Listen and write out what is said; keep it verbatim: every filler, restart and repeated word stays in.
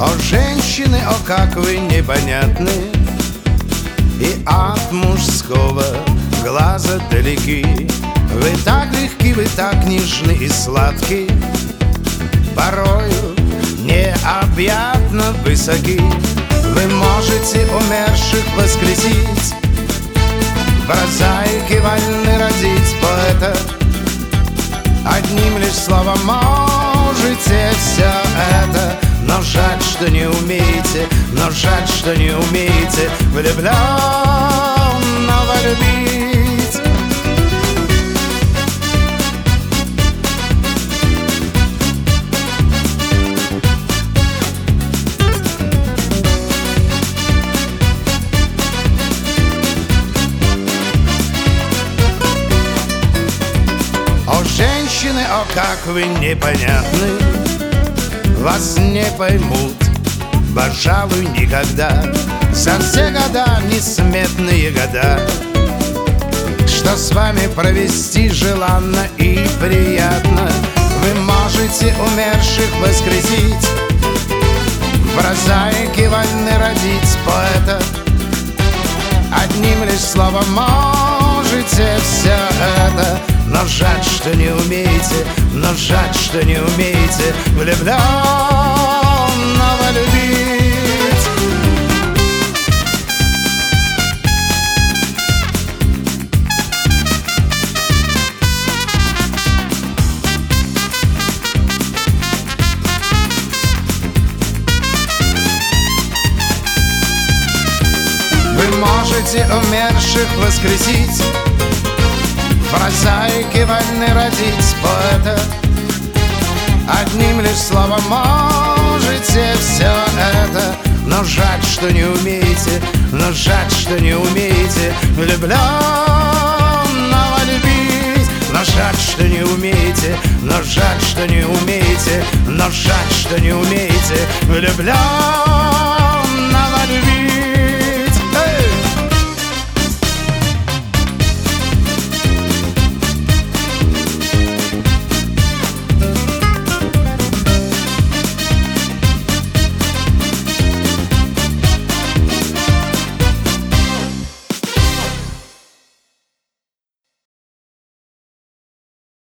О, женщины, о, как вы непонятны, и от мужского глаза далеки. Вы так легки, вы так нежны и сладки, порою необъятно высоки. Вы можете умерших воскресить, прозаики вольны родить поэта. Одним лишь словом можете все это, но жаль, что не умеете, но жаль, что не умеете влюбленного любить. О, женщины, о, как вы непонятны, вас не поймут, пожалуй, никогда. За все года, несметные года, что с вами провести желанно и приятно. Вы можете умерших воскресить, прозаики вольны родить поэта. Одним лишь словом можете все это, но жаль, что не умеете, но жаль, что не умеете влюбленного любить. Вы можете умерших воскресить, прозаики вольны родить поэта. Одним лишь словом можете все это, но жаль, что не умеете, но жаль, что не умеете влюбленного любить. Но жаль, что не умеете, но жаль, что не умеете, но жаль, что не умеете влюбленного